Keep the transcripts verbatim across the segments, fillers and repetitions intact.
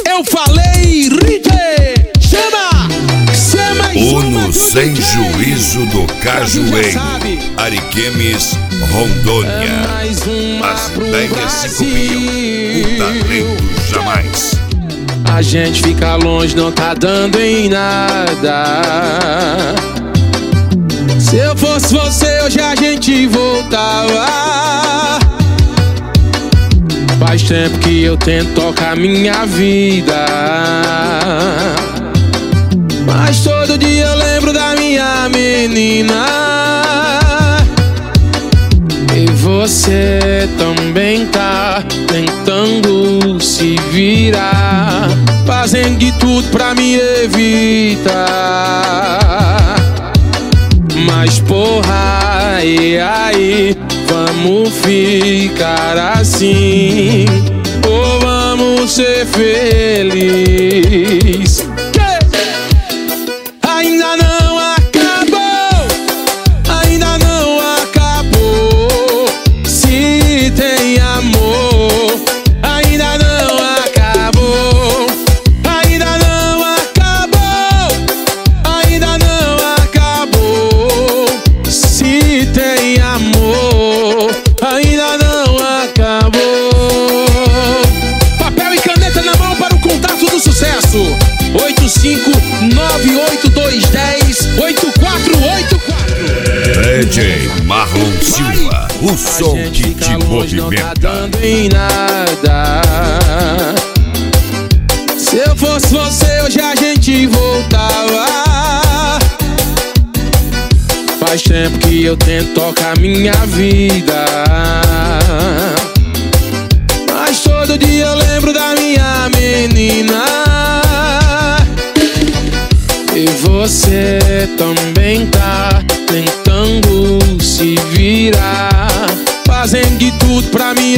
Eu falei, Rite, chama! Chama e Uno sem juízo do Cajueiro, Ariquemes, Rondônia. As ideias se copiam, o talento jamais. A gente fica longe, não tá dando em nada. Se eu fosse você, hoje a gente voltava. Faz tempo que eu tento tocar minha vida, mas todo dia eu lembro da minha menina. E você também tá tentando se virar, fazendo de tudo pra me evitar. Mas porra, e aí? Vamos ficar assim, ou vamos ser felizes? Ainda não acabou, ainda não acabou. Se tem amor, ainda não acabou, ainda não acabou, ainda não acabou. Se tem amor, ainda não acabou. Papel e caneta na mão para o contato do sucesso. Oito cinco nove oito dois um zero oito quatro oito quatro. D J Marlon Silva, o som que te movimenta. Não tá dando em nada. Se eu fosse você, hoje a gente voltava. Faz tempo que eu tento tocar minha vida, mas todo dia eu lembro da minha menina. E você também tá tentando se virar, fazendo de tudo pra me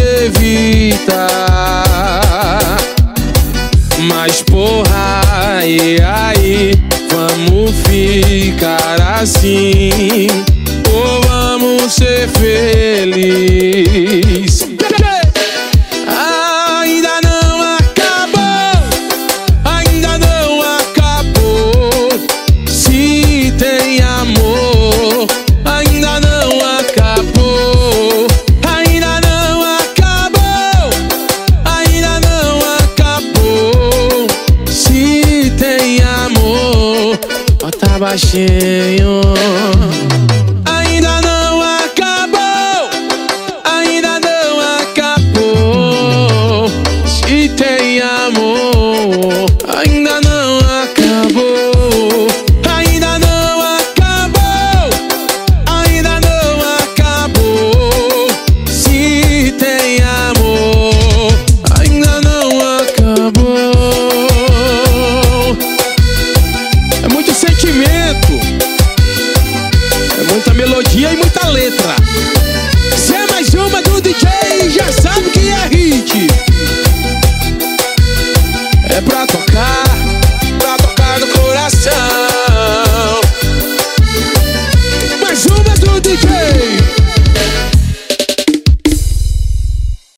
evitar. Mas porra, e aí? Vamos ficar assim, ou vamos ser felizes? Ainda não acabou, ainda não acabou. Se tem amor, ainda não acabou, ainda não acabou, ainda não acabou. Se tem amor, bota baixinho. Ainda não acabou, ainda não acabou. Se tem amor, ainda não acabou, ainda não acabou, ainda não acabou. Se tem amor, ainda não acabou. É muito sentimento, é muita melodia e muita letra. Se é mais uma do D J, já sabe que é hit. É pra tocar.